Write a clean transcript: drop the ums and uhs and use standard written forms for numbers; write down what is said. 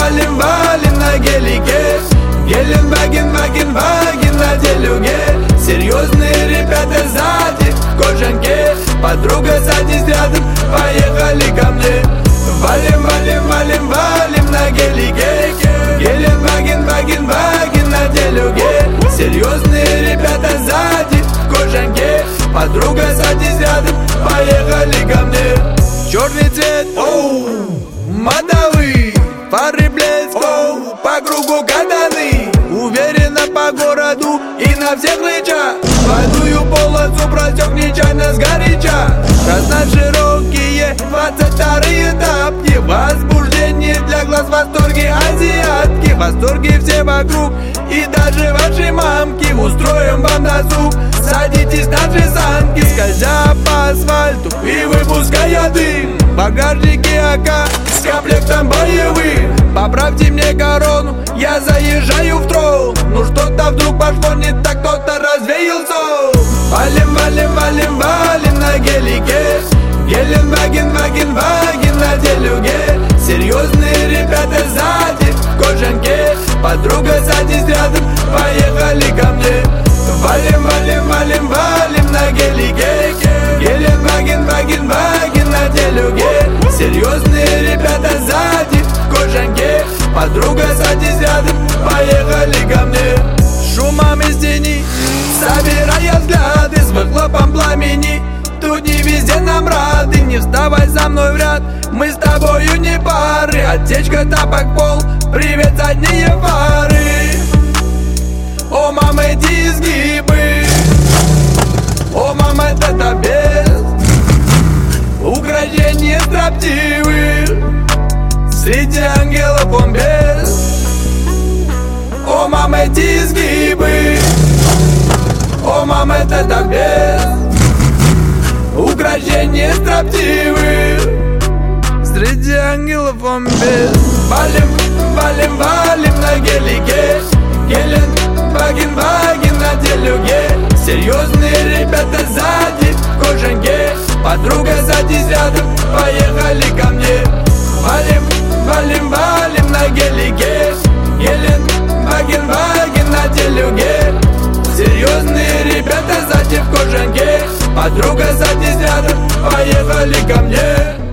валим, валим на гелике. Геленваген, ваген, ваген на делюге. Серьезные ребята сзади в кожанке. Подруга садись рядом, поехали ко мне. Валим, валим, валим, валим на гелике. Геленваген, ваген, ваген на делюге. Серьезные ребята сзади в кожанке. Подруга садись рядом, поехали ко мне. Черный цвет, оу, модовый. Фары блеск, оу, по кругу катаны. Уверенно по городу и на всех лычах. Водую полосу просек нечаянно сгоряча. Красно-широкие 22-й тапки. Возбуждение для глаз, восторги азиатки. Восторги все вокруг и даже ваши мамки. Устроим вам досуг, садитесь наши санки. Скользя по асфальту и выпуская дым. В багажнике АК с комплектом боевым. Поправьте мне корону, я заезжаю в трол. Ну что-то вдруг пошло не так, кто-то развеял сон. Валим, валим, валим, валим на гелике. Геленваген, ваген, ваген на делюге. Серьезные ребята сзади в кожанке. Подруга садись рядом, поехали ко мне. Валим, валим, валим, валим на гелике. Геленваген, ваген, ваген на делюге. Серьезные ребята сзади в кожанке. Подруга садись рядом, поехали ко мне. Шумом из тени, собирая взгляды, с выхлопом пламени. Тут не везде нам рады, не вставай за мной в ряд. Мы с тобою не пары, отсечка, тапок, пол. Привет, задние фары. О, мама, эти изгибы. О, мама, это без украшения строптивых. Среди ангелов он без. О, мама, эти изгибы. О, мама, это без украшения строптивых. Среди ангелов он без. Валим, валим, валим на гелике. Геленваген, ваген на делюге. Серьезные ребята сзади в кожанке. Подруга садись рядом, поехали ко мне. Валим, валим, валим на гелике. Геленваген, ваген на делюге. Серьезные ребята сзади в кожанке. Подруга садись рядом, поехали ко мне.